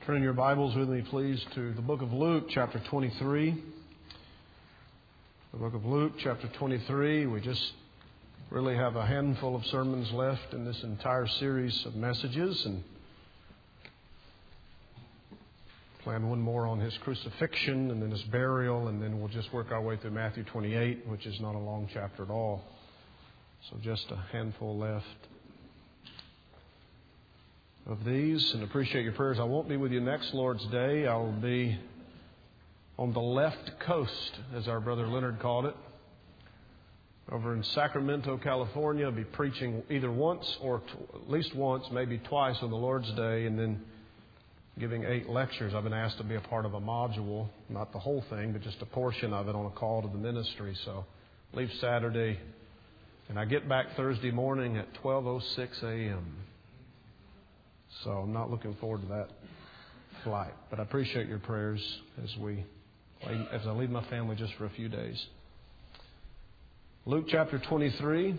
Turn your Bibles with me, please, to the book of Luke, chapter 23. The book of Luke, chapter 23. We just really have a handful of sermons left in this entire series of messages, and plan one more on His crucifixion and then His burial, and then we'll just work our way through Matthew 28, which is not a long chapter at all. So just a handful left of these, and appreciate your prayers. I won't be with you next Lord's Day. I will be on the left coast, as our brother Leonard called it, over in Sacramento, California. I'll be preaching either once or at least once, maybe twice on the Lord's Day, and then giving 8 lectures. I've been asked to be a part of a module, not the whole thing, but just a portion of it on a call to the ministry. So leave Saturday, and I get back Thursday morning at 12:06 a.m. So I'm not looking forward to that flight. But I appreciate your prayers as I leave my family just for a few days. Luke chapter 23,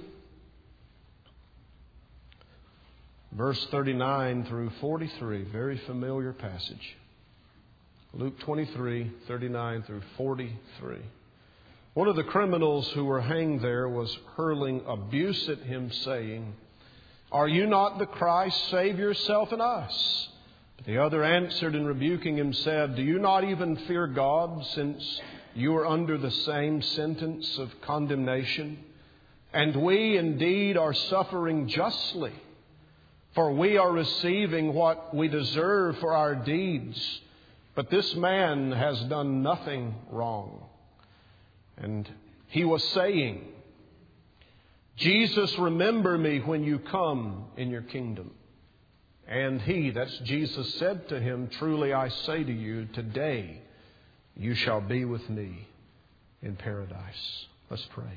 verse 39 through 43. Very familiar passage. Luke 23, 39 through 43. One of the criminals who were hanged there was hurling abuse at him, saying, "Are you not the Christ? Save yourself and us." But the other answered and rebuking him said, "Do you not even fear God, since you are under the same sentence of condemnation? And we indeed are suffering justly, for we are receiving what we deserve for our deeds. But this man has done nothing wrong." And he was saying, "Jesus, remember me when you come in your kingdom." And he, that's Jesus, said to him, "Truly I say to you, today you shall be with me in paradise." Let's pray.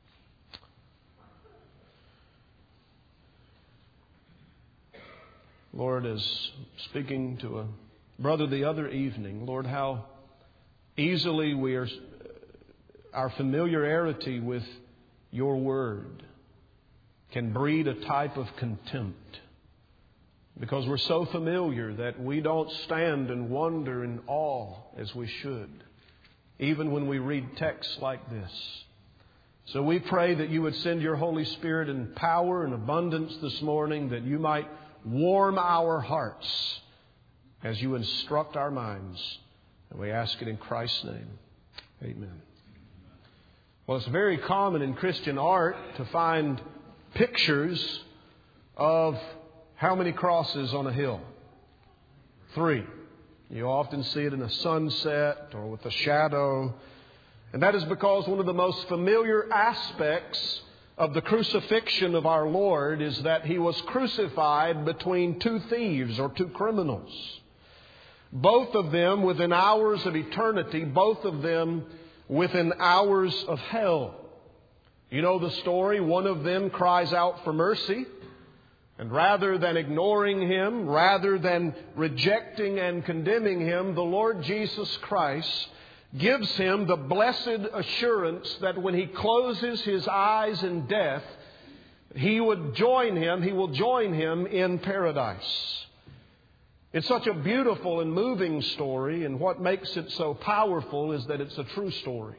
Lord, as speaking to a brother the other evening, Lord, how easily our familiarity with your word can breed a type of contempt, because we're so familiar that we don't stand and wonder in awe as we should, even when we read texts like this. So we pray that you would send your Holy Spirit in power and abundance this morning, that you might warm our hearts as you instruct our minds. And we ask it in Christ's name. Amen. Well, it's very common in Christian art to find pictures of how many crosses on a hill? 3. You often see it in a sunset or with a shadow. And that is because one of the most familiar aspects of the crucifixion of our Lord is that He was crucified between 2 thieves or 2 criminals. Both of them within hours of eternity, both of them within hours of hell. You know the story. One of them cries out for mercy, and rather than ignoring him, rather than rejecting and condemning him, the Lord Jesus Christ gives him the blessed assurance that when he closes his eyes in death, he will join him in paradise. It's such a beautiful and moving story, and what makes it so powerful is that it's a true story.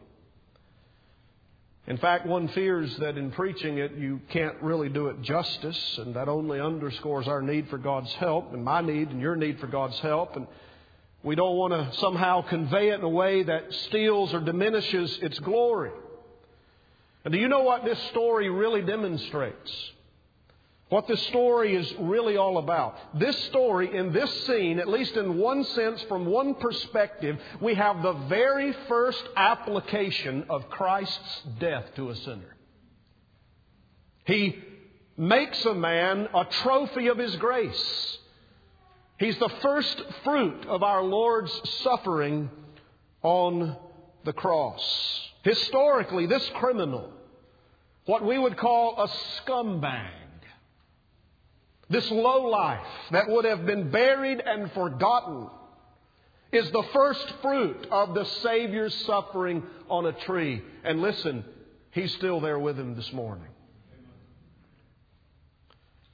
In fact, one fears that in preaching it, you can't really do it justice, and that only underscores our need for God's help, and my need and your need for God's help. And we don't want to somehow convey it in a way that steals or diminishes its glory. And do you know what this story really demonstrates? What this story is really all about. This story, in this scene, at least in one sense, from one perspective, we have the very first application of Christ's death to a sinner. He makes a man a trophy of His grace. He's the first fruit of our Lord's suffering on the cross. Historically, this criminal, what we would call a scumbag, this lowlife that would have been buried and forgotten, is the first fruit of the Savior's suffering on a tree. And listen, He's still there with him this morning.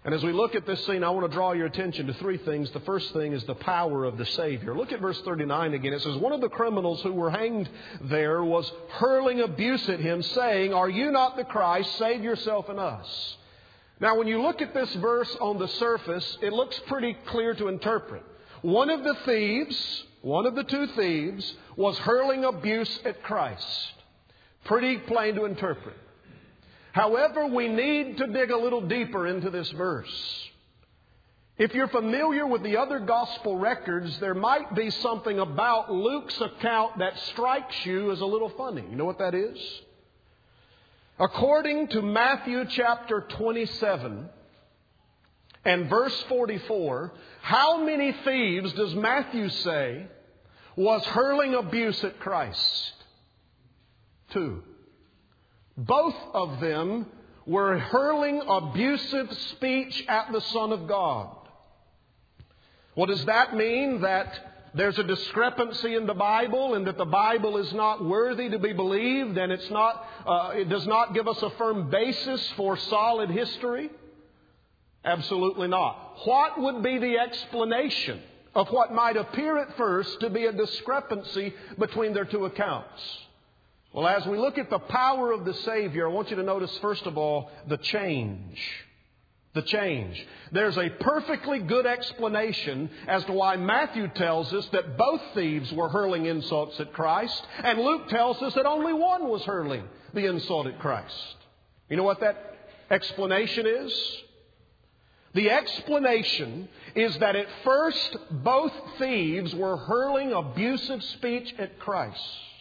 And as we look at this scene, I want to draw your attention to three things. The first thing is the power of the Savior. Look at verse 39 again. It says, one of the criminals who were hanged there was hurling abuse at him, saying, "Are you not the Christ? Save yourself and us." Now, when you look at this verse on the surface, it looks pretty clear to interpret. One of the two thieves, was hurling abuse at Christ. Pretty plain to interpret. However, we need to dig a little deeper into this verse. If you're familiar with the other gospel records, there might be something about Luke's account that strikes you as a little funny. You know what that is? According to Matthew chapter 27 and verse 44, how many thieves does Matthew say was hurling abuse at Christ? 2. Both of them were hurling abusive speech at the Son of God. Well, does that mean that there's a discrepancy in the Bible and that the Bible is not worthy to be believed and it does not give us a firm basis for solid history? Absolutely not. What would be the explanation of what might appear at first to be a discrepancy between their two accounts? Well, as we look at the power of the Savior, I want you to notice, first of all, the change. The change. There's a perfectly good explanation as to why Matthew tells us that both thieves were hurling insults at Christ, and Luke tells us that only one was hurling the insult at Christ. You know what that explanation is? The explanation is that at first both thieves were hurling abusive speech at Christ.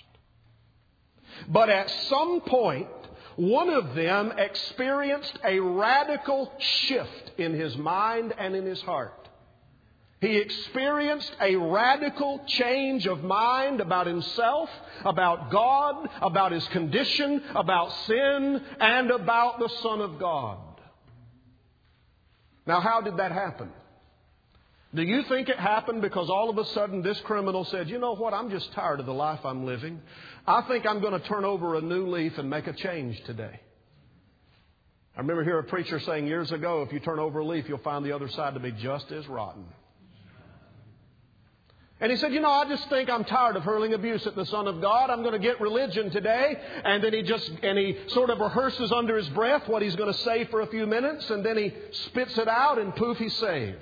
But at some point, one of them experienced a radical shift in his mind and in his heart. He experienced a radical change of mind about himself, about God, about his condition, about sin, and about the Son of God. Now, how did that happen? Do you think it happened because all of a sudden this criminal said, "You know what, I'm just tired of the life I'm living. I think I'm going to turn over a new leaf and make a change today"? I remember hearing a preacher saying years ago, if you turn over a leaf, you'll find the other side to be just as rotten. And he said, I just think I'm tired of hurling abuse at the Son of God. I'm going to get religion today. And then he sort of rehearses under his breath what he's going to say for a few minutes. And then he spits it out and poof, he's saved.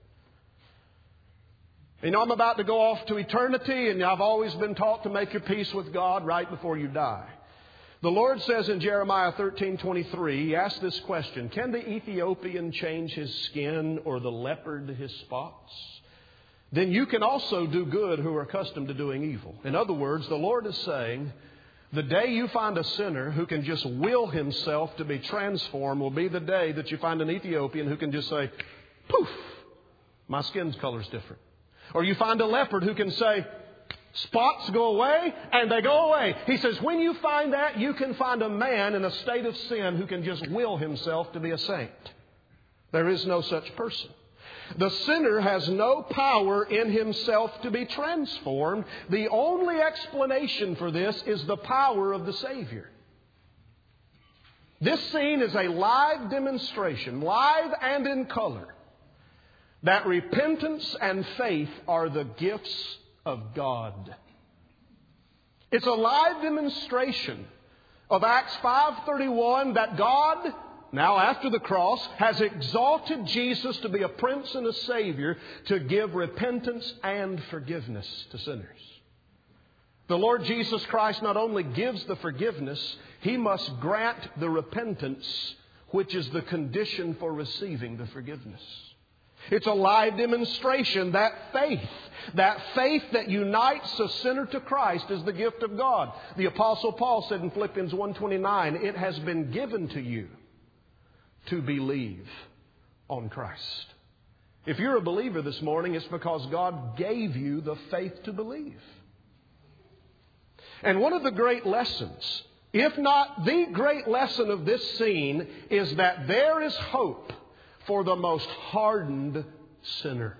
I'm about to go off to eternity, and I've always been taught to make your peace with God right before you die. The Lord says in Jeremiah 13:23, He asked this question, "Can the Ethiopian change his skin or the leopard his spots? Then you can also do good who are accustomed to doing evil." In other words, the Lord is saying, the day you find a sinner who can just will himself to be transformed will be the day that you find an Ethiopian who can just say, "Poof, my skin's color's different." Or you find a leopard who can say, "Spots go away," and they go away. He says, when you find that, you can find a man in a state of sin who can just will himself to be a saint. There is no such person. The sinner has no power in himself to be transformed. The only explanation for this is the power of the Savior. This scene is a live demonstration, live and in color, that repentance and faith are the gifts of God. It's a live demonstration of Acts 5:31 that God, now after the cross, has exalted Jesus to be a Prince and a Savior to give repentance and forgiveness to sinners. The Lord Jesus Christ not only gives the forgiveness, He must grant the repentance, which is the condition for receiving the forgiveness. It's a live demonstration that faith that unites a sinner to Christ is the gift of God. The Apostle Paul said in Philippians 1:29, "It has been given to you to believe on Christ." If you're a believer this morning, it's because God gave you the faith to believe. And one of the great lessons, if not the great lesson of this scene, is that there is hope for the most hardened sinner.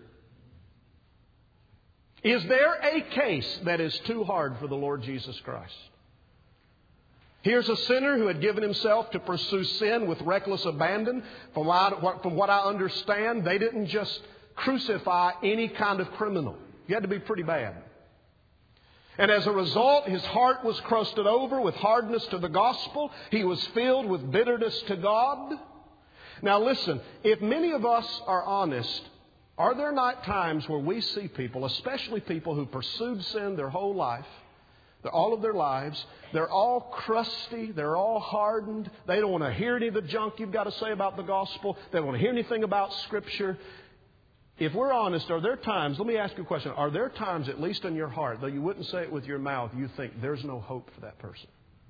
Is there a case that is too hard for the Lord Jesus Christ? Here's a sinner who had given himself to pursue sin with reckless abandon. From what I understand, they didn't just crucify any kind of criminal. You had to be pretty bad. And as a result, his heart was crusted over with hardness to the gospel. He was filled with bitterness to God. Now listen, if many of us are honest, are there not times where we see people, especially people who pursued sin their whole life, all of their lives, they're all crusty, they're all hardened, they don't want to hear any of the junk you've got to say about the gospel, they don't want to hear anything about Scripture. If we're honest, are there times, let me ask you a question, are there times, at least in your heart, though you wouldn't say it with your mouth, you think there's no hope for that person?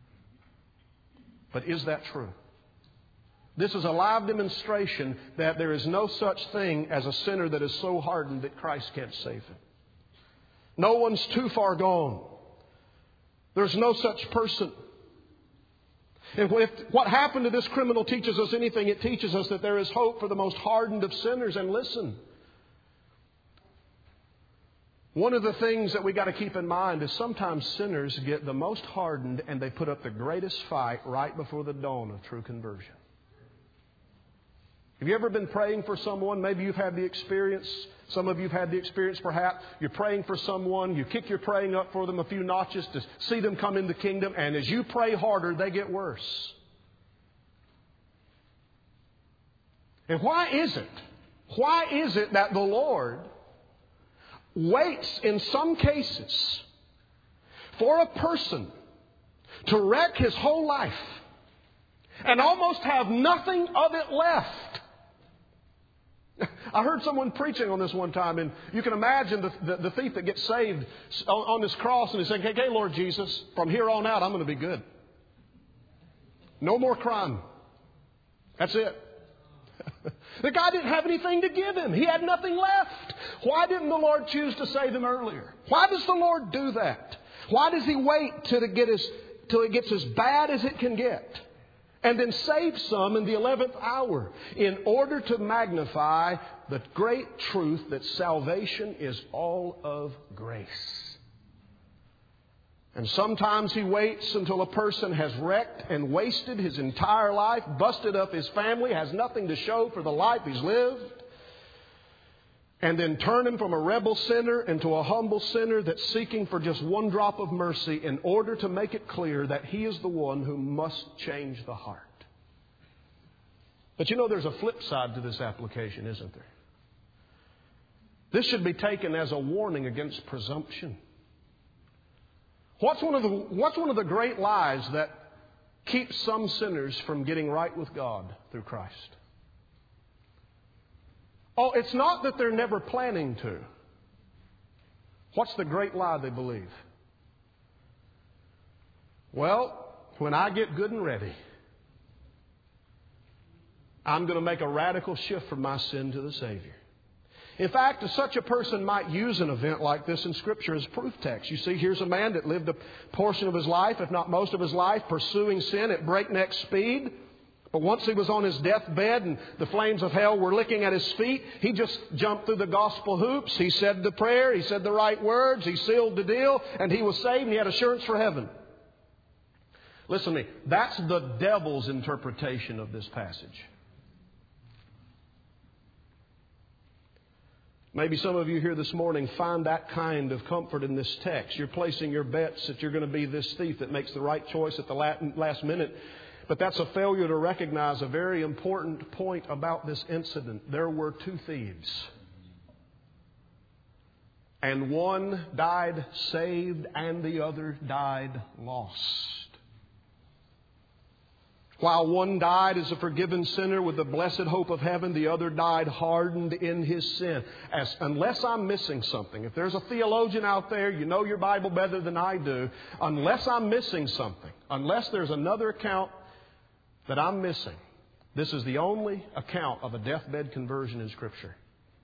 But is that true? This is a live demonstration that there is no such thing as a sinner that is so hardened that Christ can't save him. No one's too far gone. There's no such person. And if what happened to this criminal teaches us anything, it teaches us that there is hope for the most hardened of sinners. And listen, one of the things that we got to keep in mind is sometimes sinners get the most hardened and they put up the greatest fight right before the dawn of true conversion. Have you ever been praying for someone? Maybe you've had the experience. Some of you have had the experience perhaps. You're praying for someone. You kick your praying up for them a few notches to see them come in the kingdom. And as you pray harder, they get worse. And why is it? Why is it that the Lord waits in some cases for a person to wreck his whole life and almost have nothing of it left? I heard someone preaching on this one time, and you can imagine the thief that gets saved on this cross, and he's saying, "Okay, Lord Jesus, from here on out, I'm going to be good. No more crime. That's it." The guy didn't have anything to give him. He had nothing left. Why didn't the Lord choose to save him earlier? Why does the Lord do that? Why does He wait till it gets as bad as it can get? And then save some in the 11th hour in order to magnify the great truth that salvation is all of grace. And sometimes He waits until a person has wrecked and wasted his entire life, busted up his family, has nothing to show for the life he's lived, and then turn him from a rebel sinner into a humble sinner that's seeking for just one drop of mercy in order to make it clear that He is the one who must change the heart. But you know, there's a flip side to this application, isn't there? This should be taken as a warning against presumption. What's one of the great lies that keeps some sinners from getting right with God through Christ? Oh, it's not that they're never planning to. What's the great lie they believe? Well, when I get good and ready, I'm going to make a radical shift from my sin to the Savior. In fact, such a person might use an event like this in Scripture as proof text. You see, here's a man that lived a portion of his life, if not most of his life, pursuing sin at breakneck speed. But once he was on his deathbed and the flames of hell were licking at his feet, he just jumped through the gospel hoops. He said the prayer, he said the right words, he sealed the deal, and he was saved and he had assurance for heaven. Listen to me, that's the devil's interpretation of this passage. Maybe some of you here this morning find that kind of comfort in this text. You're placing your bets that you're going to be this thief that makes the right choice at the last minute. But that's a failure to recognize a very important point about this incident. There were two thieves. And one died saved and the other died lost. While one died as a forgiven sinner with the blessed hope of heaven, the other died hardened in his sin. Unless I'm missing something, if there's a theologian out there, you know your Bible better than I do, unless I'm missing something, unless there's another account that I'm missing, this is the only account of a deathbed conversion in Scripture.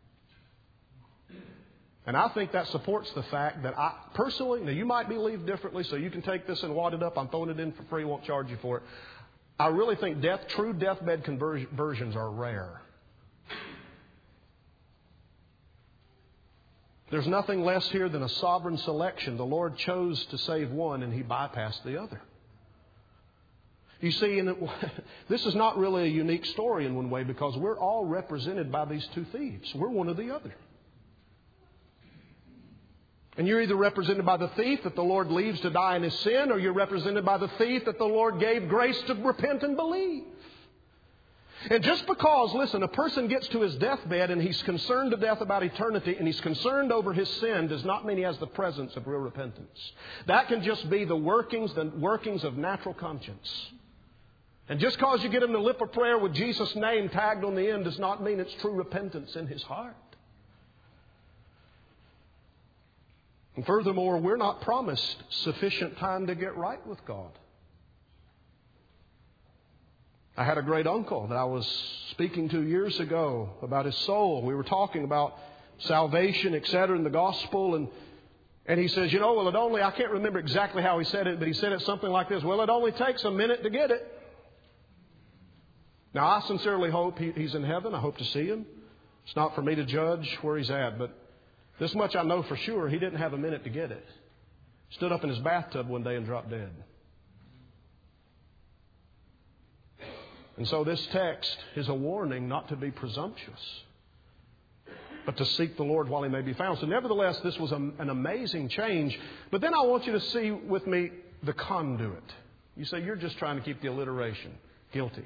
And I think that supports the fact that I personally, now you might believe differently, so you can take this and wad it up. I'm throwing it in for free, won't charge you for it. I really think true deathbed conversions are rare. There's nothing less here than a sovereign selection. The Lord chose to save one and He bypassed the other. You see, this is not really a unique story in one way because we're all represented by these two thieves. We're one or the other. And you're either represented by the thief that the Lord leaves to die in his sin, or you're represented by the thief that the Lord gave grace to repent and believe. And just because, listen, a person gets to his deathbed and he's concerned to death about eternity and he's concerned over his sin does not mean he has the presence of real repentance. That can just be the workings of natural conscience. And just because you get him to lip a prayer with Jesus' name tagged on the end does not mean it's true repentance in his heart. And furthermore, we're not promised sufficient time to get right with God. I had a great uncle that I was speaking to years ago about his soul. We were talking about salvation, etc., in the gospel. And he says, I can't remember exactly how he said it, but he said it something like this. Well, it only takes a minute to get it. Now, I sincerely hope he's in heaven. I hope to see him. It's not for me to judge where he's at, but this much I know for sure, he didn't have a minute to get it. Stood up in his bathtub one day and dropped dead. And so this text is a warning not to be presumptuous, but to seek the Lord while He may be found. So nevertheless, this was an amazing change. But then I want you to see with me the conduit. You say, you're just trying to keep the alliteration. Guilty.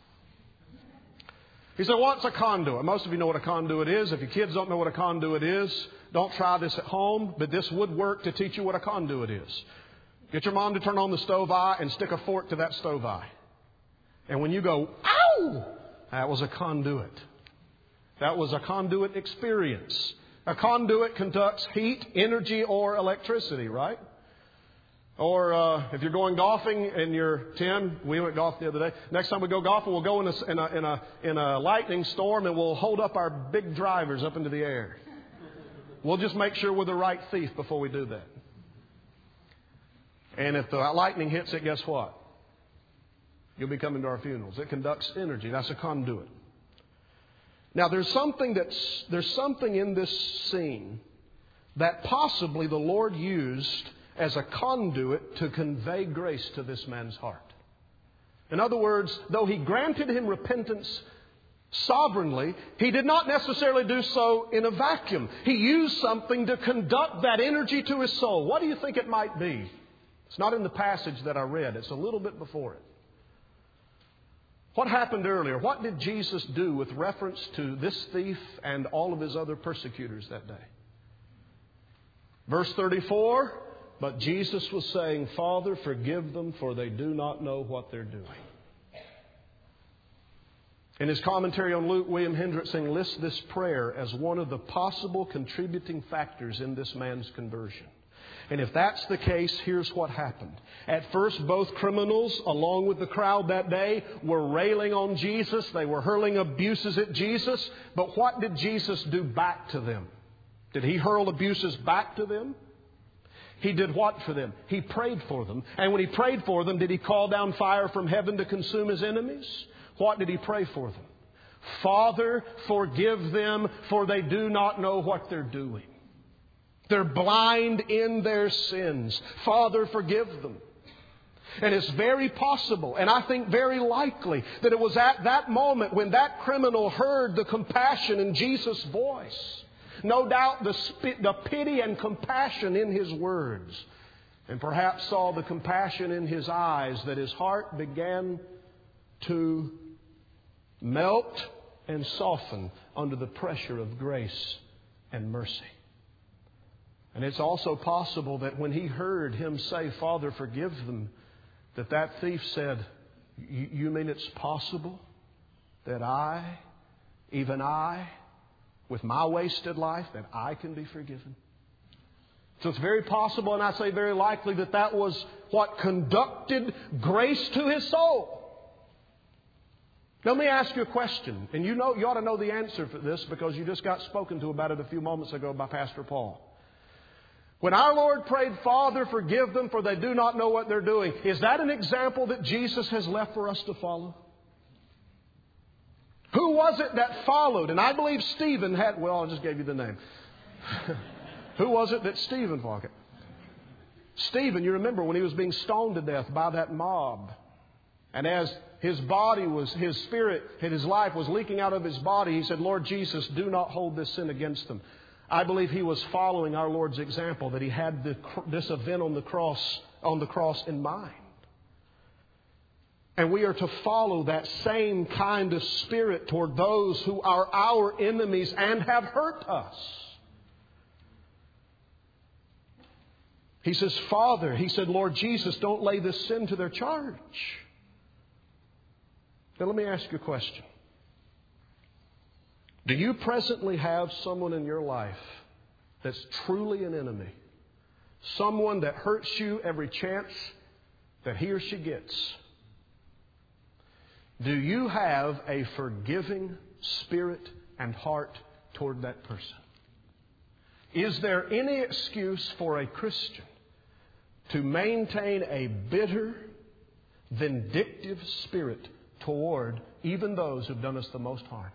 He said, what's a conduit? Most of you know what a conduit is. If your kids don't know what a conduit is, don't try this at home, but this would work to teach you what a conduit is. Get your mom to turn on the stove eye and stick a fork to that stove eye. And when you go, ow, that was a conduit. That was a conduit experience. A conduit conducts heat, energy, or electricity, right? Or if you're going golfing and you're 10, we went golf the other day. Next time we go golfing, we'll go in a lightning storm and we'll hold up our big drivers up into the air. We'll just make sure we're the right thief before we do that. And if the lightning hits it, guess what? You'll be coming to our funerals. It conducts energy. That's a conduit. Now, there's something in this scene that possibly the Lord used as a conduit to convey grace to this man's heart. In other words, though He granted him repentance sovereignly, He did not necessarily do so in a vacuum. He used something to conduct that energy to his soul. What do you think it might be? It's not in the passage that I read. It's a little bit before it. What happened earlier? What did Jesus do with reference to this thief and all of his other persecutors that day? Verse 34, but Jesus was saying, Father, forgive them, for they do not know what they're doing. In his commentary on Luke, William Hendrickson lists this prayer as one of the possible contributing factors in this man's conversion. And if that's the case, here's what happened. At first, both criminals, along with the crowd that day, were railing on Jesus. They were hurling abuses at Jesus. But what did Jesus do back to them? Did He hurl abuses back to them? He did what for them? He prayed for them. And when He prayed for them, did He call down fire from heaven to consume His enemies? What did He pray for them? Father, forgive them, for they do not know what they're doing. They're blind in their sins. Father, forgive them. And it's very possible, and I think very likely, that it was at that moment when that criminal heard the compassion in Jesus' voice. No doubt the pity and compassion in His words. And perhaps saw the compassion in his eyes, that his heart began to melt and soften under the pressure of grace and mercy. And it's also possible that when he heard him say, Father, forgive them, that thief said, you mean it's possible that even I, with my wasted life, that I can be forgiven? So it's very possible, and I say very likely, that was what conducted grace to his soul. Now, let me ask you a question, and you ought to know the answer for this because you just got spoken to about it a few moments ago by Pastor Paul. When our Lord prayed, Father, forgive them, for they do not know what they're doing, is that an example that Jesus has left for us to follow? Who was it that followed? And I believe Stephen had, well, I just gave you the name. Who was it that Stephen followed? Stephen, you remember when he was being stoned to death by that mob. And as his spirit, his life was leaking out of his body, he said, Lord Jesus, do not hold this sin against them. I believe he was following our Lord's example, that he had this event on the cross in mind. And we are to follow that same kind of spirit toward those who are our enemies and have hurt us. He says, Father, he said, Lord Jesus, don't lay this sin to their charge. Now let me ask you a question. Do you presently have someone in your life that's truly an enemy? Someone that hurts you every chance that he or she gets? Do you have a forgiving spirit and heart toward that person? Is there any excuse for a Christian to maintain a bitter, vindictive spirit toward even those who've done us the most harm?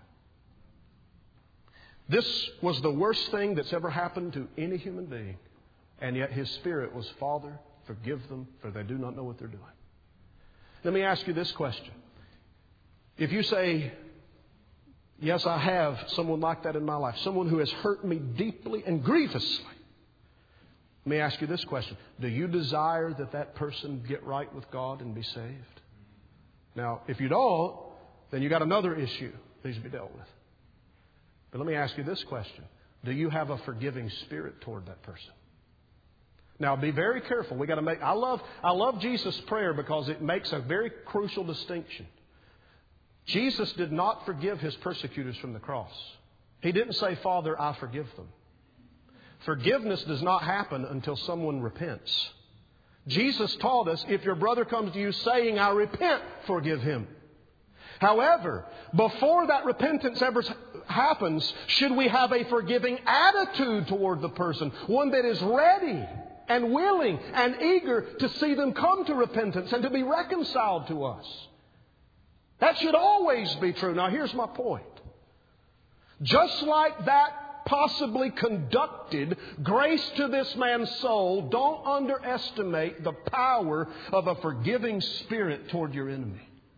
This was the worst thing that's ever happened to any human being. And yet his spirit was, Father, forgive them, for they do not know what they're doing. Let me ask you this question. If you say, yes, I have someone like that in my life, someone who has hurt me deeply and grievously, let me ask you this question. Do you desire that that person get right with God and be saved? Now, if you don't, then you got another issue that needs to be dealt with. But let me ask you this question. Do you have a forgiving spirit toward that person? Now, be very careful. We got to I love Jesus' prayer because it makes a very crucial distinction. Jesus did not forgive his persecutors from the cross. He didn't say, Father, I forgive them. Forgiveness does not happen until someone repents. Jesus taught us, if your brother comes to you saying, I repent, forgive him. However, before that repentance ever happens, should we have a forgiving attitude toward the person? One that is ready and willing and eager to see them come to repentance and to be reconciled to us. That should always be true. Now, here's my point. Just like that possibly conducted grace to this man's soul, don't underestimate the power of a forgiving spirit toward your enemy.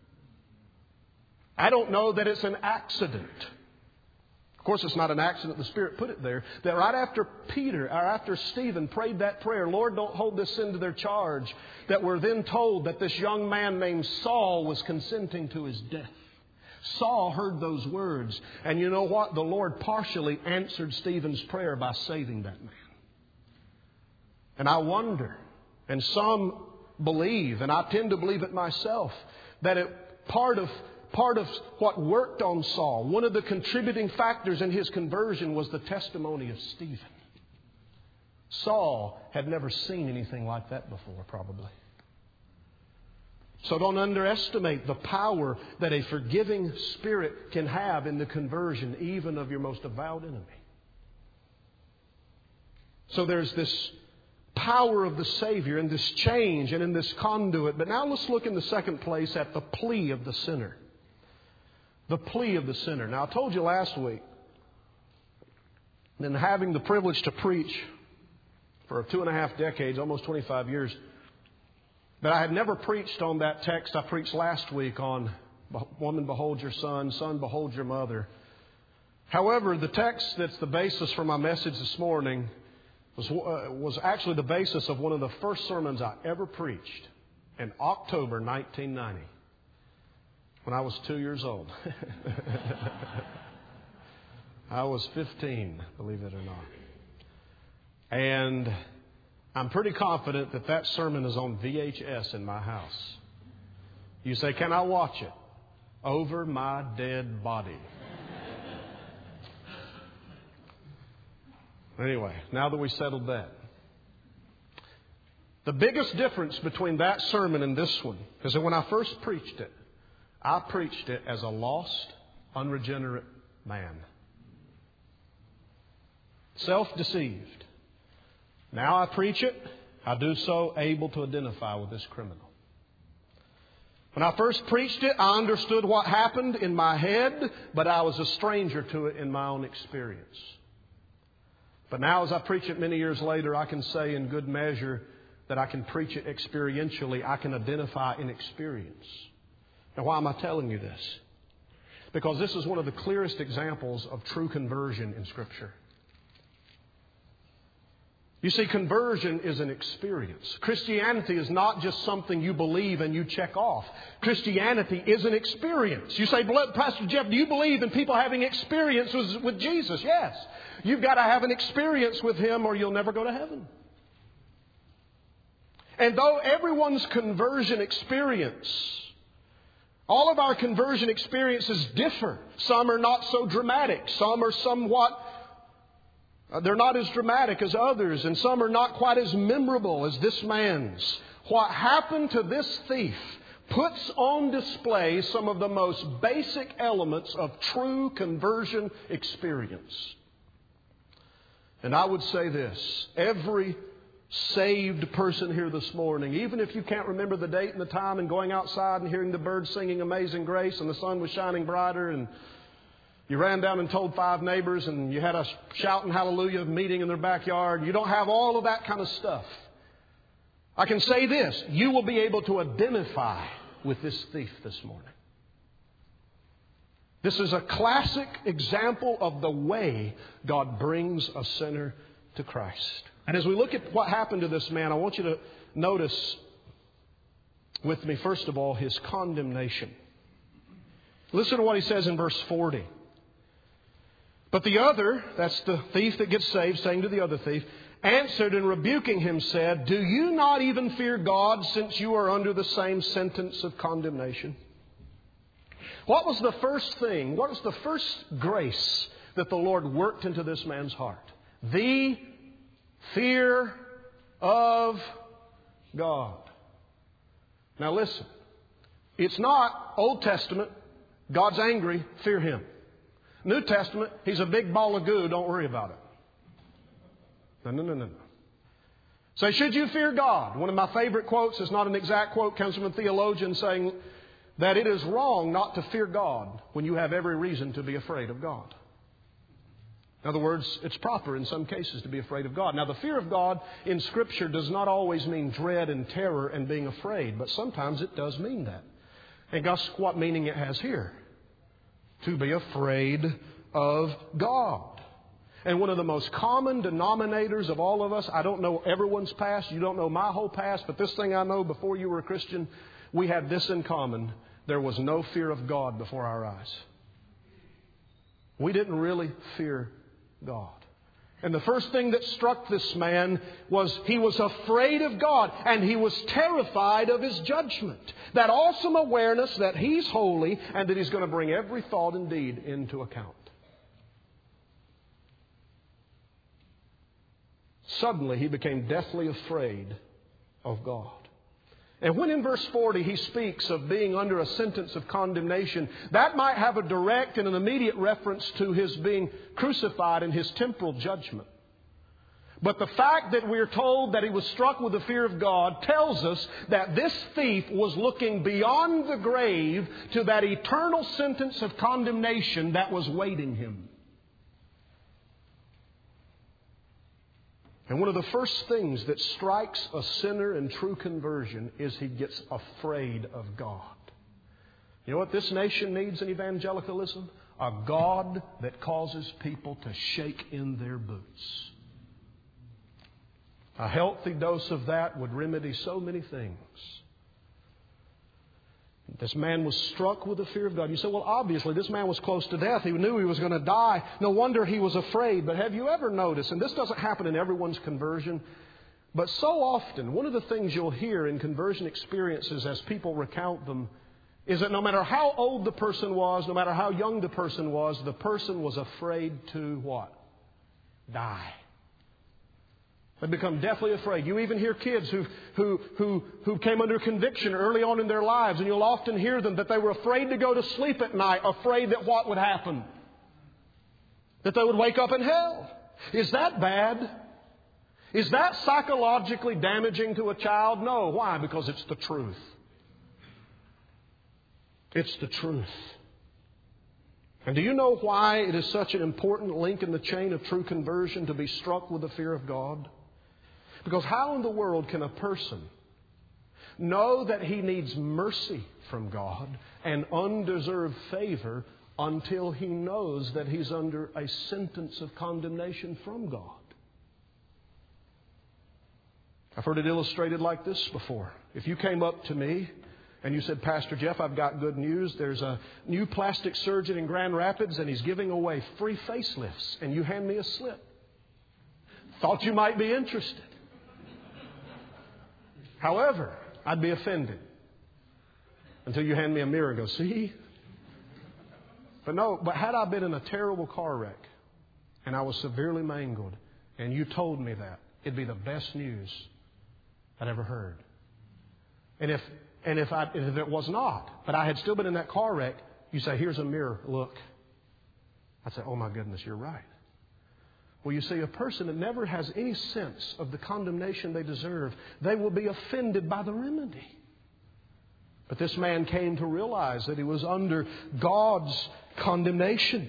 I don't know that it's an accident. Of course, it's not an accident. The Spirit put it there. That right after after Stephen prayed that prayer, Lord, don't hold this sin to their charge, that we're then told that this young man named Saul was consenting to his death. Saul heard those words. And you know what? The Lord partially answered Stephen's prayer by saving that man. And I wonder, and some believe, and I tend to believe it myself, that part of what worked on Saul, one of the contributing factors in his conversion was the testimony of Stephen. Saul had never seen anything like that before, probably. So don't underestimate the power that a forgiving spirit can have in the conversion, even of your most avowed enemy. So there's this power of the Savior in this change and in this conduit. But now let's look in the second place at the plea of the sinner. The plea of the sinner. Now, I told you last week, in having the privilege to preach for 2.5 decades, almost 25 years, that I had never preached on that text I preached last week on woman, behold your son, son, behold your mother. However, the text that's the basis for my message this morning was actually the basis of one of the first sermons I ever preached in October 1990, when I was 2 years old. I was 15, believe it or not. And I'm pretty confident that that sermon is on VHS in my house. You say, can I watch it? Over my dead body. Anyway, now that we settled that. The biggest difference between that sermon and this one is that when I first preached it, I preached it as a lost, unregenerate man. Self-deceived. Now I preach it, I do so able to identify with this criminal. When I first preached it, I understood what happened in my head, but I was a stranger to it in my own experience. But now as I preach it many years later, I can say in good measure that I can preach it experientially. I can identify in experience. Now, why am I telling you this? Because this is one of the clearest examples of true conversion in Scripture. You see, conversion is an experience. Christianity is not just something you believe and you check off. Christianity is an experience. You say, Pastor Jeff, do you believe in people having experiences with Jesus? Yes. You've got to have an experience with Him or you'll never go to heaven. And though everyone's conversion experience, all of our conversion experiences differ. Some are not so dramatic. Some are somewhat they're not as dramatic as others, and some are not quite as memorable as this man's. What happened to this thief puts on display some of the most basic elements of true conversion experience. And I would say this, every saved person here this morning, even if you can't remember the date and the time and going outside and hearing the birds singing Amazing Grace and the sun was shining brighter and you ran down and told 5 neighbors and you had a shouting hallelujah meeting in their backyard. You don't have all of that kind of stuff. I can say this. You will be able to identify with this thief this morning. This is a classic example of the way God brings a sinner to Christ. And as we look at what happened to this man, I want you to notice with me, first of all, his condemnation. Listen to what he says in verse 40. But the other, that's the thief that gets saved, saying to the other thief, answered and rebuking him said, do you not even fear God since you are under the same sentence of condemnation? What was the first thing, what was the first grace that the Lord worked into this man's heart? The fear of God. Now listen, it's not Old Testament, God's angry, fear Him. New Testament, He's a big ball of goo, don't worry about it. No. So should you fear God? One of my favorite quotes, is not an exact quote, comes from a theologian saying that it is wrong not to fear God when you have every reason to be afraid of God. In other words, it's proper in some cases to be afraid of God. Now, the fear of God in Scripture does not always mean dread and terror and being afraid, but sometimes it does mean that. And guess what meaning it has here? To be afraid of God. And one of the most common denominators of all of us, I don't know everyone's past, you don't know my whole past, but this thing I know, before you were a Christian, we had this in common. There was no fear of God before our eyes. We didn't really fear God. And the first thing that struck this man was he was afraid of God and he was terrified of His judgment. That awesome awareness that He's holy and that He's going to bring every thought and deed into account. Suddenly he became deathly afraid of God. And when in verse 40 he speaks of being under a sentence of condemnation, that might have a direct and an immediate reference to His being crucified and His temporal judgment. But the fact that we're told that he was struck with the fear of God tells us that this thief was looking beyond the grave to that eternal sentence of condemnation that was waiting him. And one of the first things that strikes a sinner in true conversion is he gets afraid of God. You know what this nation needs in evangelicalism? A God that causes people to shake in their boots. A healthy dose of that would remedy so many things. This man was struck with the fear of God. You say, well, obviously, this man was close to death. He knew he was going to die. No wonder he was afraid. But have you ever noticed, and this doesn't happen in everyone's conversion, but so often, one of the things you'll hear in conversion experiences as people recount them is that no matter how old the person was, no matter how young the person was afraid to what? Die. They become deathly afraid. You even hear kids who came under conviction early on in their lives, and you'll often hear them that they were afraid to go to sleep at night, afraid that what would happen? That they would wake up in hell. Is that bad? Is that psychologically damaging to a child? No. Why? Because it's the truth. It's the truth. And do you know why it is such an important link in the chain of true conversion to be struck with the fear of God? Because how in the world can a person know that he needs mercy from God and undeserved favor until he knows that he's under a sentence of condemnation from God. I've heard it illustrated like this before. If you came up to me and you said, Pastor Jeff, I've got good news. There's a new plastic surgeon in Grand Rapids and he's giving away free facelifts. And you hand me a slip. Thought you might be interested. However, I'd be offended until you hand me a mirror and go, see? But had I been in a terrible car wreck and I was severely mangled and you told me that, it'd be the best news I'd ever heard. And if it was not, but I had still been in that car wreck, you say, here's a mirror, look. I'd say, oh my goodness, you're right. Well, you see, a person that never has any sense of the condemnation they deserve, they will be offended by the remedy. But this man came to realize that he was under God's condemnation.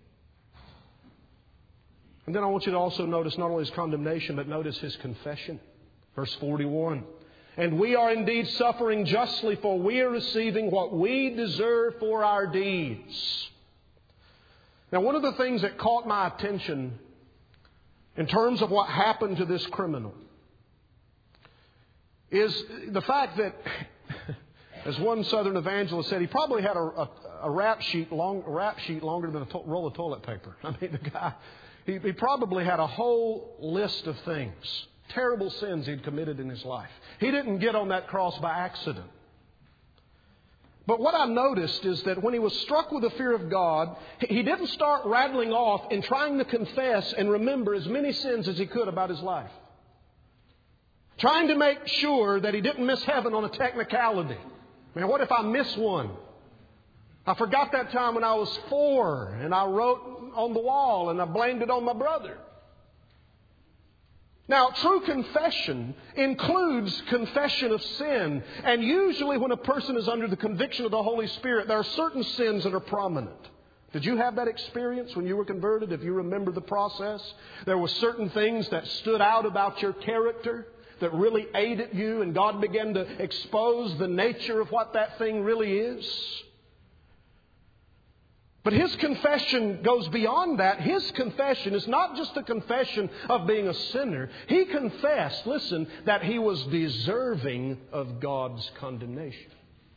And then I want you to also notice not only his condemnation, but notice his confession. Verse 41. And we are indeed suffering justly, for we are receiving what we deserve for our deeds. Now, one of the things that caught my attention in terms of what happened to this criminal is the fact that, as one Southern evangelist said, he probably had a rap sheet longer than a roll of toilet paper. I mean, the guy, he probably had a whole list of things, terrible sins he'd committed in his life. He didn't get on that cross by accident. But what I noticed is that when he was struck with the fear of God, he didn't start rattling off and trying to confess and remember as many sins as he could about his life. Trying to make sure that he didn't miss heaven on a technicality. Man, what if I miss one? I forgot that time when I was 4 and I wrote on the wall and I blamed it on my brother. Now, true confession includes confession of sin. And usually when a person is under the conviction of the Holy Spirit, there are certain sins that are prominent. Did you have that experience when you were converted? If you remember the process, there were certain things that stood out about your character that really aided you, and God began to expose the nature of what that thing really is. But his confession goes beyond that. His confession is not just a confession of being a sinner. He confessed, listen, that he was deserving of God's condemnation.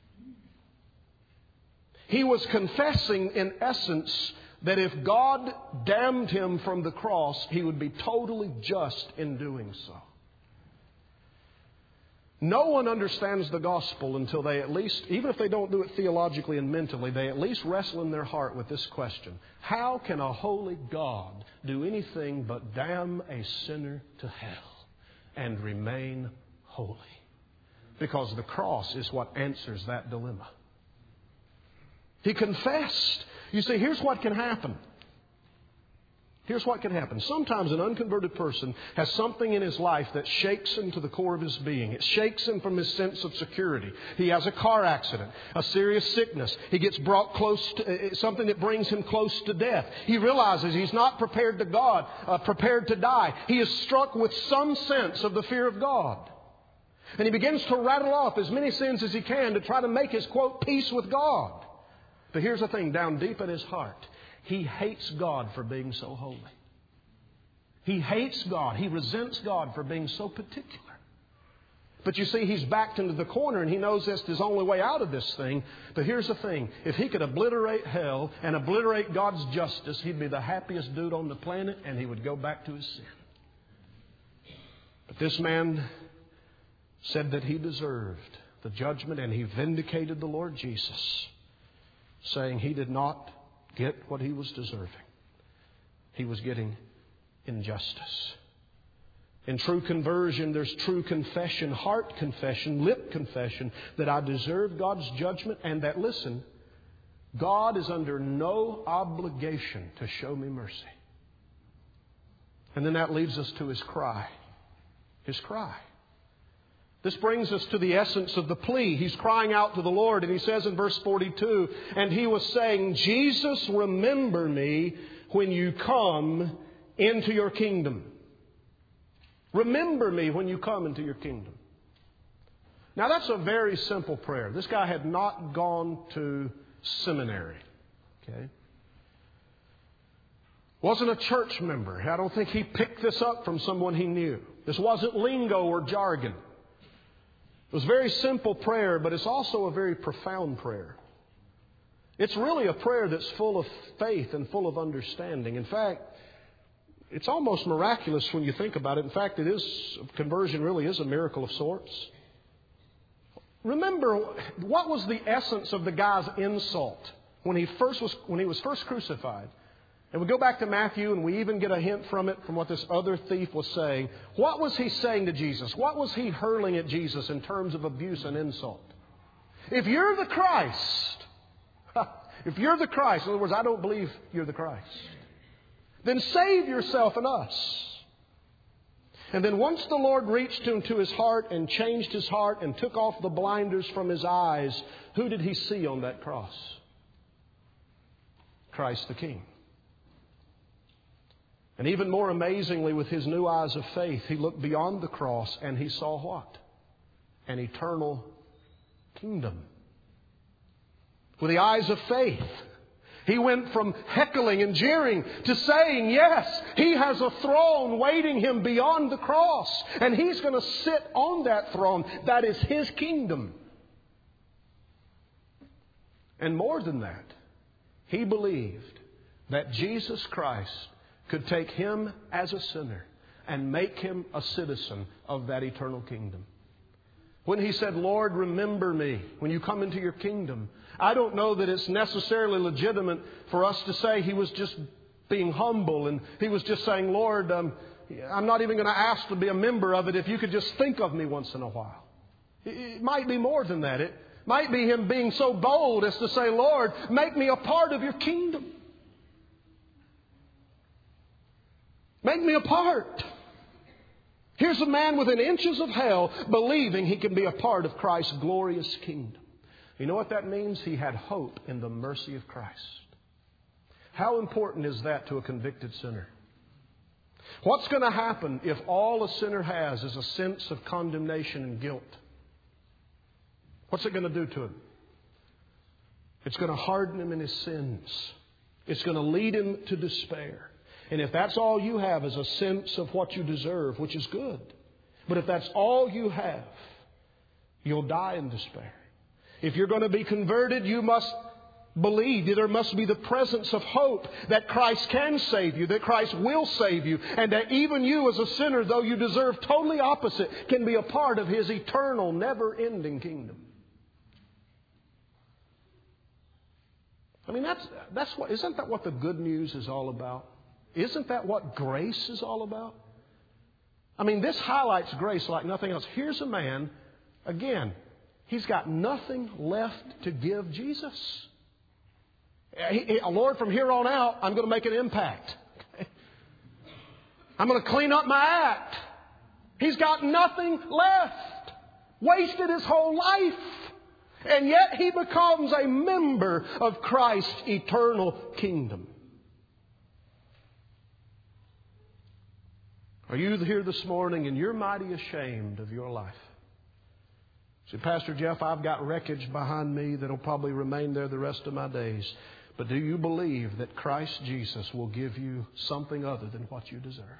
He was confessing, in essence, that if God damned him from the cross, he would be totally just in doing so. No one understands the gospel until they at least, even if they don't do it theologically and mentally, they at least wrestle in their heart with this question. How can a holy God do anything but damn a sinner to hell and remain holy? Because the cross is what answers that dilemma. He confessed. You see, here's what can happen. Here's what can happen. Sometimes an unconverted person has something in his life that shakes him to the core of his being. It shakes him from his sense of security. He has a car accident, a serious sickness. He gets brought close to something that brings him close to death. He realizes he's not prepared to die. He is struck with some sense of the fear of God. And he begins to rattle off as many sins as he can to try to make his, quote, peace with God. But here's the thing, down deep in his heart, he hates God for being so holy. He hates God. He resents God for being so particular. But you see, he's backed into the corner and he knows that's his only way out of this thing. But here's the thing. If he could obliterate hell and obliterate God's justice, he'd be the happiest dude on the planet and he would go back to his sin. But this man said that he deserved the judgment and he vindicated the Lord Jesus, saying he did not get what he was deserving. He was getting injustice. In true conversion, there's true confession, heart confession, lip confession, that I deserve God's judgment and that, listen, God is under no obligation to show me mercy. And then that leads us to his cry. His cry. This brings us to the essence of the plea. He's crying out to the Lord, and he says in verse 42, and he was saying, Jesus, remember me when you come into your kingdom. Remember me when you come into your kingdom. Now that's a very simple prayer. This guy had not gone to seminary. Okay? Wasn't a church member. I don't think he picked this up from someone he knew. This wasn't lingo or jargon. It was a very simple prayer, but it's also a very profound prayer. It's really a prayer that's full of faith and full of understanding. In fact, it's almost miraculous when you think about it. In fact, conversion really is a miracle of sorts. Remember, what was the essence of the guy's insult when he was first crucified? And we go back to Matthew and we even get a hint from it, from what this other thief was saying. What was he saying to Jesus? What was he hurling at Jesus in terms of abuse and insult? If you're the Christ, in other words, I don't believe you're the Christ, then save yourself and us. And then once the Lord reached into his heart and changed his heart and took off the blinders from his eyes, who did he see on that cross? Christ the King. And even more amazingly, with his new eyes of faith, he looked beyond the cross and he saw what? An eternal kingdom. With the eyes of faith, he went from heckling and jeering to saying, yes, he has a throne waiting him beyond the cross. And he's going to sit on that throne. That is his kingdom. And more than that, he believed that Jesus Christ could take him as a sinner and make him a citizen of that eternal kingdom. When he said, Lord, remember me when you come into your kingdom, I don't know that it's necessarily legitimate for us to say he was just being humble and he was just saying, Lord, I'm not even going to ask to be a member of it if you could just think of me once in a while. It might be more than that. It might be him being so bold as to say, Lord, make me a part of your kingdom. Make me a part. Here's a man within inches of hell believing he can be a part of Christ's glorious kingdom. You know what that means? He had hope in the mercy of Christ. How important is that to a convicted sinner? What's going to happen if all a sinner has is a sense of condemnation and guilt? What's it going to do to him? It's going to harden him in his sins. It's going to lead him to despair. And if that's all you have is a sense of what you deserve, which is good, but if that's all you have, you'll die in despair. If you're going to be converted, you must believe that there must be the presence of hope that Christ can save you, that Christ will save you, and that even you as a sinner, though you deserve totally opposite, can be a part of His eternal, never-ending kingdom. I mean, isn't that what the good news is all about? Isn't that what grace is all about? I mean, this highlights grace like nothing else. Here's a man, again, he's got nothing left to give Jesus. Lord, from here on out, I'm going to make an impact. I'm going to clean up my act. He's got nothing left. Wasted his whole life. And yet he becomes a member of Christ's eternal kingdom. Are you here this morning and you're mighty ashamed of your life? Say, Pastor Jeff, I've got wreckage behind me that'll probably remain there the rest of my days. But do you believe that Christ Jesus will give you something other than what you deserve?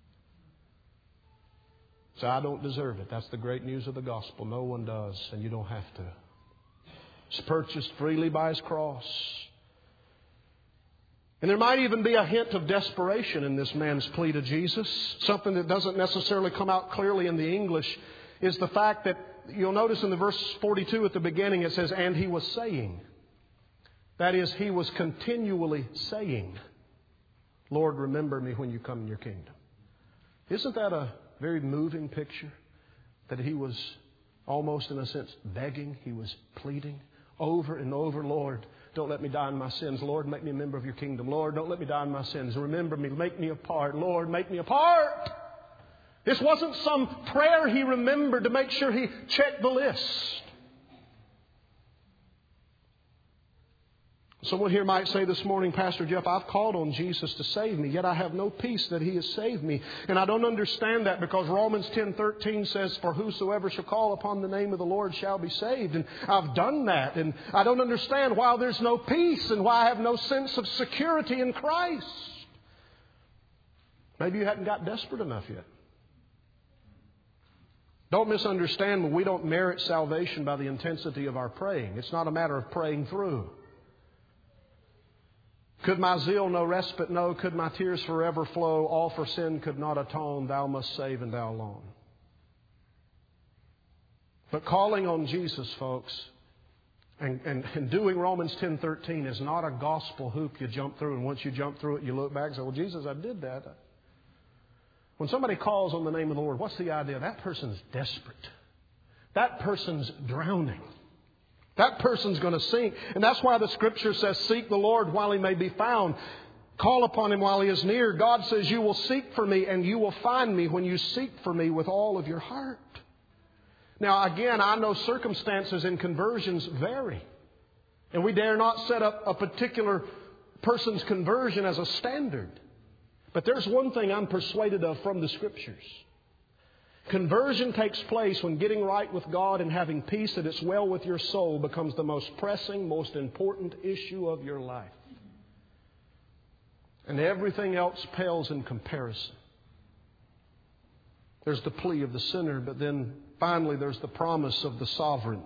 So I don't deserve it. That's the great news of the gospel. No one does, and you don't have to. It's purchased freely by His cross. And there might even be a hint of desperation in this man's plea to Jesus. Something that doesn't necessarily come out clearly in the English is the fact that you'll notice in the verse 42 at the beginning it says, and he was saying. That is, he was continually saying, Lord, remember me when you come in your kingdom. Isn't that a very moving picture? That he was almost in a sense begging, he was pleading over and over, Lord, don't let me die in my sins. Lord, make me a member of your kingdom. Lord, don't let me die in my sins. Remember me, make me a part. Lord, make me a part. This wasn't some prayer he remembered to make sure he checked the list. Someone here might say this morning, Pastor Jeff, I've called on Jesus to save me, yet I have no peace that He has saved me. And I don't understand that, because Romans 10:13 says, for whosoever shall call upon the name of the Lord shall be saved. And I've done that. And I don't understand why there's no peace and why I have no sense of security in Christ. Maybe you hadn't got desperate enough yet. Don't misunderstand, but we don't merit salvation by the intensity of our praying. It's not a matter of praying through. Could my zeal no respite know? Could my tears forever flow? All for sin could not atone. Thou must save, and Thou alone. But calling on Jesus, folks, and doing Romans 10:13 is not a gospel hoop you jump through, and once you jump through it, you look back and say, well, Jesus, I did that. When somebody calls on the name of the Lord, what's the idea? That person's desperate. That person's drowning. That person's going to sink. And that's why the Scripture says, seek the Lord while He may be found. Call upon Him while He is near. God says, you will seek for me and you will find me when you seek for me with all of your heart. Now, again, I know circumstances and conversions vary. And we dare not set up a particular person's conversion as a standard. But there's one thing I'm persuaded of from the Scriptures. Conversion takes place when getting right with God and having peace that it's well with your soul becomes the most pressing, most important issue of your life. And everything else pales in comparison. There's the plea of the sinner, but then finally there's the promise of the sovereign.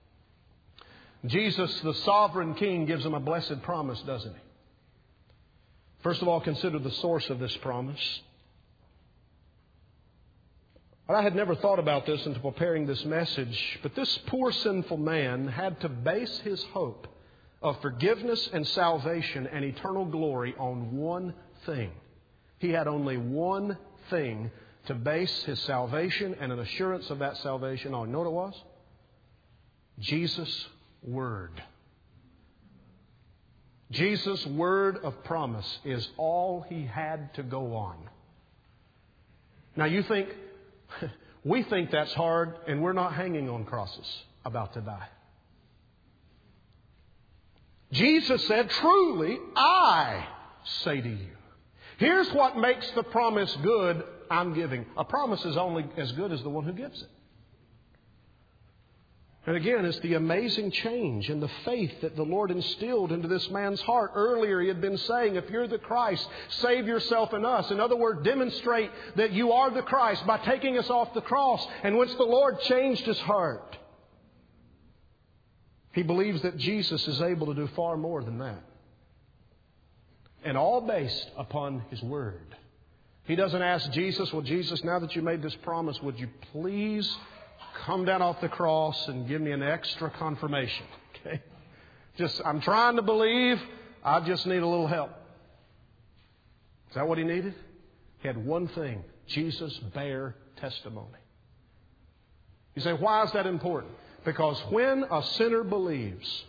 Jesus, the sovereign King, gives them a blessed promise, doesn't He? First of all, consider the source of this promise. I had never thought about this until preparing this message, but this poor sinful man had to base his hope of forgiveness and salvation and eternal glory on one thing. He had only one thing to base his salvation and an assurance of that salvation on. You know what it was? Jesus' Word. Jesus' word of promise is all he had to go on. Now you think, we think that's hard, and we're not hanging on crosses about to die. Jesus said, truly, I say to you. Here's what makes the promise good I'm giving. A promise is only as good as the one who gives it. And again, it's the amazing change in the faith that the Lord instilled into this man's heart. Earlier, he had been saying, if you're the Christ, save yourself and us. In other words, demonstrate that you are the Christ by taking us off the cross. And once the Lord changed his heart, he believes that Jesus is able to do far more than that. And all based upon His Word. He doesn't ask Jesus, well, Jesus, now that you made this promise, would you please come down off the cross and give me an extra confirmation? Okay? I'm trying to believe. I just need a little help. Is that what he needed? He had one thing. Jesus bare testimony. You say, why is that important? Because when a sinner believes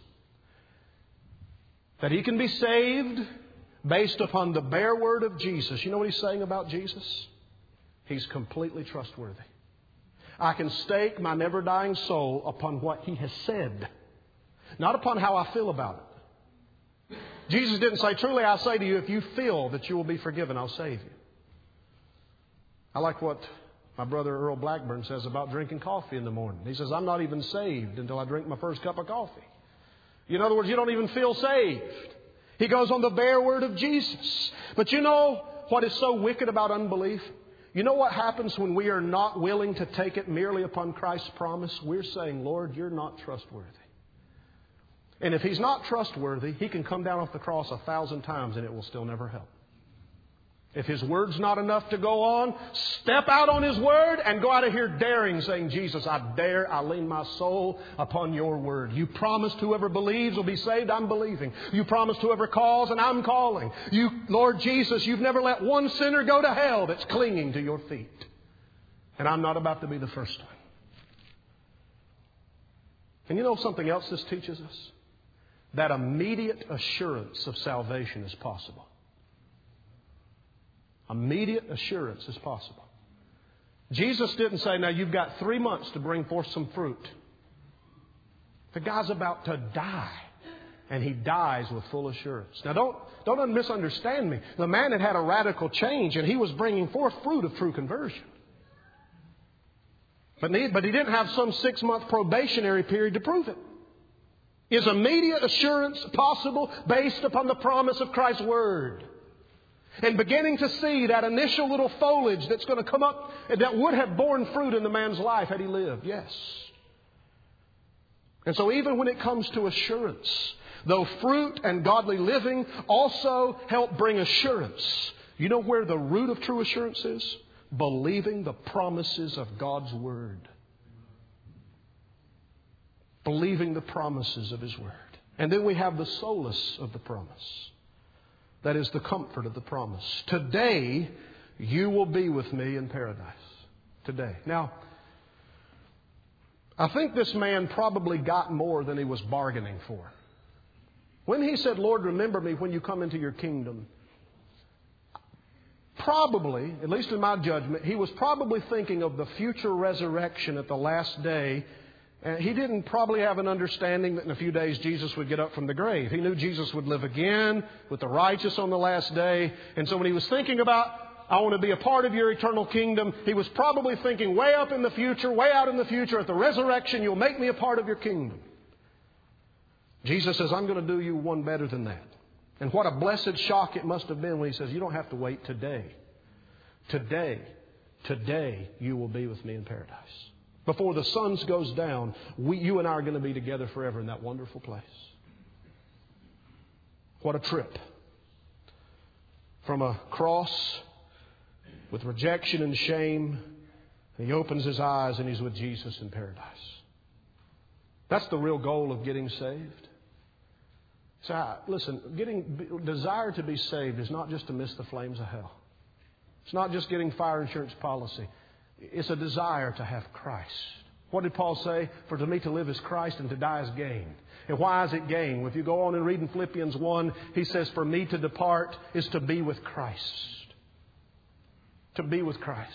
that he can be saved based upon the bare word of Jesus, you know what he's saying about Jesus? He's completely trustworthy. I can stake my never-dying soul upon what He has said, not upon how I feel about it. Jesus didn't say, truly I say to you, if you feel that you will be forgiven, I'll save you. I like what my brother Earl Blackburn says about drinking coffee in the morning. He says, I'm not even saved until I drink my first cup of coffee. In other words, you don't even feel saved. He goes on the bare word of Jesus. But you know what is so wicked about unbelief? You know what happens when we are not willing to take it merely upon Christ's promise? We're saying, Lord, you're not trustworthy. And if He's not trustworthy, He can come down off the cross 1,000 times and it will still never help. If His Word's not enough to go on, step out on His Word and go out of here daring, saying, Jesus, I lean my soul upon your Word. You promised whoever believes will be saved. I'm believing. You promised whoever calls, and I'm calling. You, Lord Jesus, you've never let one sinner go to hell that's clinging to your feet. And I'm not about to be the first one. And you know something else this teaches us? That immediate assurance of salvation is possible. Immediate assurance is possible. Jesus didn't say, now you've got 3 months to bring forth some fruit. The guy's about to die. And he dies with full assurance. Now don't misunderstand me. The man had a radical change and he was bringing forth fruit of true conversion. But he didn't have some 6-month probationary period to prove it. Is immediate assurance possible based upon the promise of Christ's Word? And beginning to see that initial little foliage that's going to come up that would have borne fruit in the man's life had he lived. Yes. And so even when it comes to assurance, though fruit and godly living also help bring assurance, you know where the root of true assurance is? Believing the promises of God's Word. Believing the promises of His Word. And then we have the solace of the promise. That is the comfort of the promise. Today, you will be with me in paradise. Today. Now, I think this man probably got more than he was bargaining for. When he said, Lord, remember me when you come into your kingdom, probably, at least in my judgment, he was probably thinking of the future resurrection at the last day. And he didn't probably have an understanding that in a few days Jesus would get up from the grave. He knew Jesus would live again with the righteous on the last day. And so when he was thinking about, I want to be a part of your eternal kingdom, he was probably thinking way up in the future, way out in the future, at the resurrection, you'll make me a part of your kingdom. Jesus says, I'm going to do you one better than that. And what a blessed shock it must have been when he says, you don't have to wait today. Today you will be with me in paradise. Before the sun goes down, you and I are going to be together forever in that wonderful place. What a trip. From a cross with rejection and shame, he opens his eyes and he's with Jesus in paradise. That's the real goal of getting saved. So, listen, desire to be saved is not just to miss the flames of hell. It's not just getting fire insurance policy. It's a desire to have Christ. What did Paul say? For to me to live is Christ and to die is gain. And why is it gain? Well, if you go on and read in Philippians 1, he says, for me to depart is to be with Christ. To be with Christ.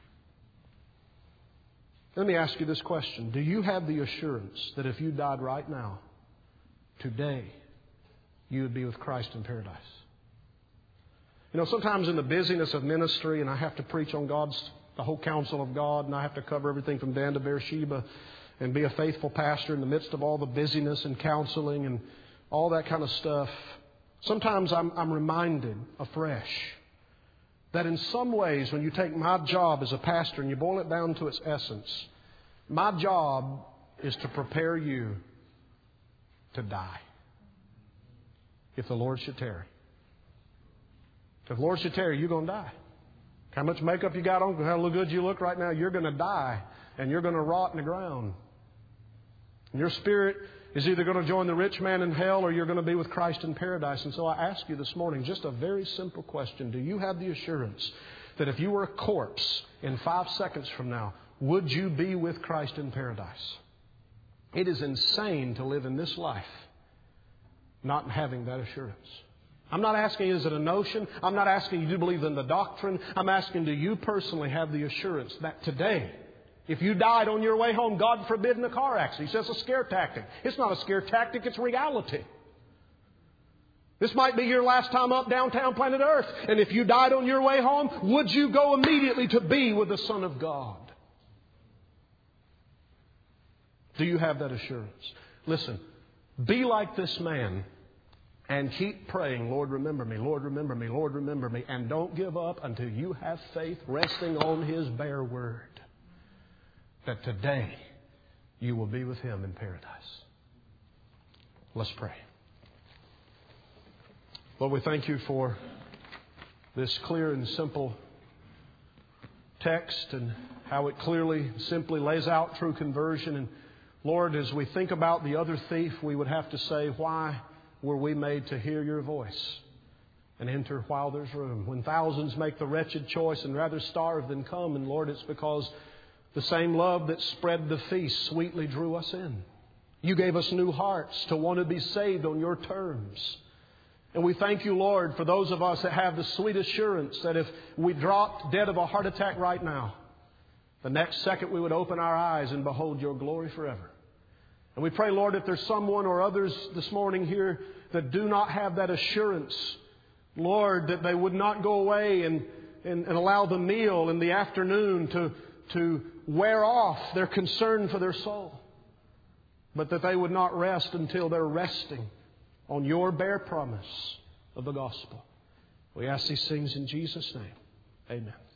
Let me ask you this question. Do you have the assurance that if you died right now, today, you would be with Christ in paradise? You know, sometimes in the busyness of ministry, and I have to preach on the whole counsel of God, and I have to cover everything from Dan to Beersheba and be a faithful pastor in the midst of all the busyness and counseling and all that kind of stuff. Sometimes I'm reminded afresh that in some ways, when you take my job as a pastor and you boil it down to its essence, my job is to prepare you to die if the Lord should tarry. If the Lord should tarry, you're going to die. How much makeup you got on, how good you look right now, you're going to die and you're going to rot in the ground. And your spirit is either going to join the rich man in hell or you're going to be with Christ in paradise. And so I ask you this morning just a very simple question. Do you have the assurance that if you were a corpse in 5 seconds from now, would you be with Christ in paradise? It is insane to live in this life not having that assurance. I'm not asking, is it a notion? I'm not asking you to believe in the doctrine. I'm asking, do you personally have the assurance that today, if you died on your way home, God forbid, in a car accident, He says it's a scare tactic. It's not a scare tactic, it's reality. This might be your last time up downtown planet Earth. And if you died on your way home, would you go immediately to be with the Son of God? Do you have that assurance? Listen, be like this man. And keep praying, Lord, remember me, Lord, remember me, Lord, remember me. And don't give up until you have faith resting on His bare word that today you will be with Him in paradise. Let's pray. Lord, we thank You for this clear and simple text and how it clearly, simply lays out true conversion. And Lord, as we think about the other thief, we would have to say, why were we made to hear Your voice and enter while there's room? When thousands make the wretched choice and rather starve than come. And Lord, it's because the same love that spread the feast sweetly drew us in. You gave us new hearts to want to be saved on Your terms. And we thank You, Lord, for those of us that have the sweet assurance that if we dropped dead of a heart attack right now, the next second we would open our eyes and behold Your glory forever. And we pray, Lord, if there's someone or others this morning here that do not have that assurance, Lord, that they would not go away and allow the meal in the afternoon to wear off their concern for their soul, but that they would not rest until they're resting on Your bare promise of the gospel. We ask these things in Jesus' name. Amen.